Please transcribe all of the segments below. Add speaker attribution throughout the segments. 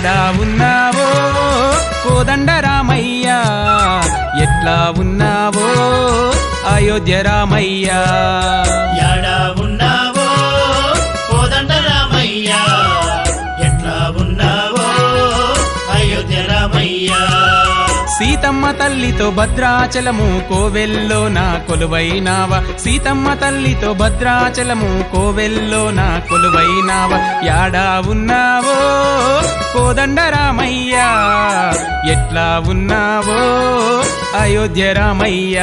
Speaker 1: యాడా ఉన్నావో కోదండ రామయ్య ఎట్లా ఉన్నావో అయోధ్య రామయ్య
Speaker 2: యాడా ఉన్నావో కోదండ రామయ్య ఎట్లా ఉన్నావో అయోధ్య రామయ్య
Speaker 1: సీతమ్మ తల్లితో భద్రాచలము కోవెల్లో నా కొలువైనావా సీతమ్మ తల్లితో భద్రాచలము కోవెల్లో నా కొలువైనావా యాడా ఉన్నావో కోదండ రామయ్య ఎట్లా ఉన్నావో అయోధ్య రామయ్య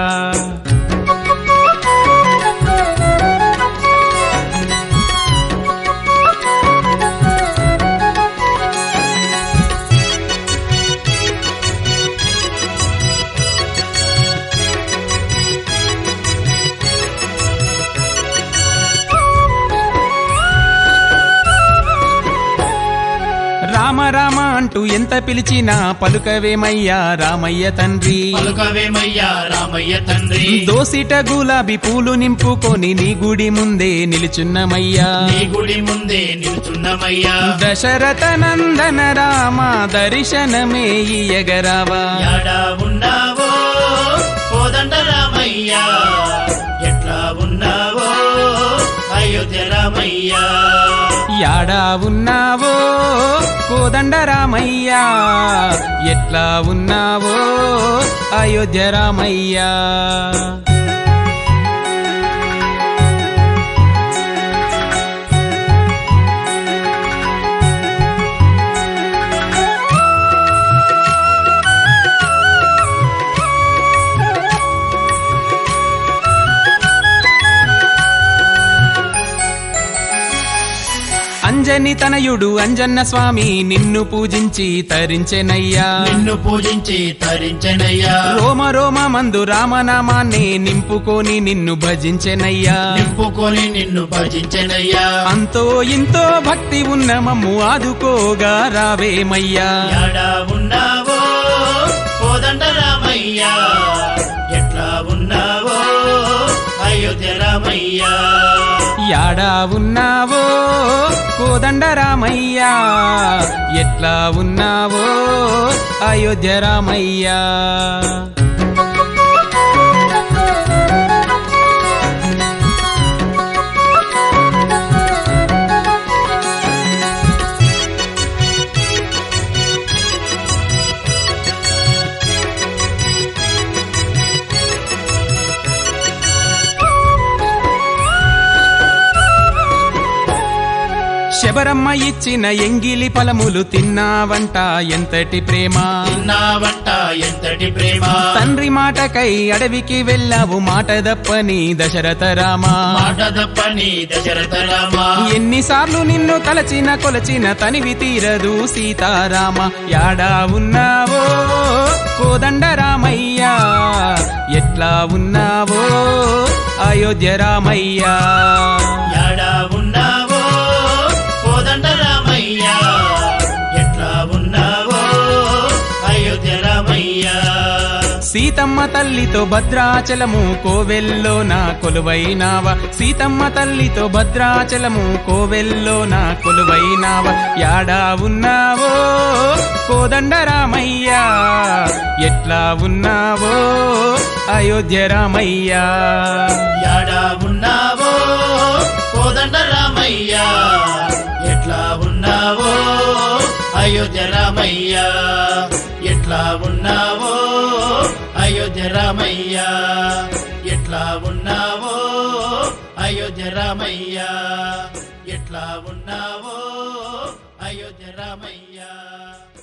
Speaker 1: రామ రామ అంటూ ఎంత పిలిచినా పలుకవేమయ్యా రామయ్య తండ్రి
Speaker 2: పలుకవేమయ్యా రామయ్య తండ్రి
Speaker 1: దోసిట గులాబీ పూలు నింపుకొని నీ గుడి ముందే నిలుచున్నమయ్యా
Speaker 2: నీ గుడి ముందే నిలుచున్నమయ్యా
Speaker 1: దశరథ నందన రామ దర్శనమే ఇయ్యగరావా
Speaker 2: యాడా ఉన్నావో కోదండ రామయ్య ఎట్లా ఉన్నావో అయోధ్య రామయ్య
Speaker 1: యాడా ఉన్నావో కోదండ రామయ్య ఎట్లా ఉన్నావో అయోధ్య రామయ్య అంజని తనయుడు అంజన్న స్వామి నిన్ను పూజించి తరించెనయ్యా
Speaker 2: నిన్ను పూజించి తరించెనయ్యా
Speaker 1: రోమ రోమ మందు రామనామాన్ని నింపుకొని నిన్ను భజించెనయ్యా
Speaker 2: నింపుకొని నిన్ను భజించెనయ్యా
Speaker 1: అంతో ఇంతో భక్తి ఉన్న మమ్ము ఆదుకోగా రావేమయ్యా
Speaker 2: యాడా ఉన్నావో కోదండ రామయ్య ఎట్లా ఉన్నావో అయోధ్య రామయ్య
Speaker 1: యాడా ఉన్నావో కోదండ రామయ్య ఎట్లా ఉన్నావో అయోధ్య రామయ్య శబరమ్మ ఇచ్చిన ఎంగిలి ఫలములు తిన్నావంట ఎంతటి ప్రేమ
Speaker 2: తిన్నావంట ఎంతటి ప్రేమ
Speaker 1: తండ్రి మాటకై అడవికి వెళ్ళావు మాట దప్పని దశరథ రామ
Speaker 2: మాట దప్పని దశరథ రామ
Speaker 1: ఎన్నిసార్లు నిన్ను తలచిన కొలచిన తనివి తీరదు సీతారామ యాడా ఉన్నావో కోదండ రామయ్య ఎట్లా ఉన్నావో అయోధ్య రామయ్య
Speaker 2: యాడా ఉన్నావో కోదండ రామయ్య ఎట్లా ఉన్నావో అయోధ్య రామయ్య
Speaker 1: సీతమ్మ తల్లితో భద్రాచలము కోవెల్లో నా కొలువైనావా సీతమ్మ తల్లితో భద్రాచలము కోవెల్లో నా కొలువైనావా యాడా ఉన్నావో కోదండ రామయ్య ఎట్లా ఉన్నావో అయోధ్య రామయ్య
Speaker 2: యాడా ఉన్నావో కోదండ రామయ్య ఎట్లా ఉన్నావో అయోధ్య రామయ్య ఎట్లా ఉన్నావో అయోధ్య రామయ్య ఎట్లా ఉన్నావో అయోధ్య రామయ్య ఎట్లా ఉన్నావో అయోధ్య రామయ్య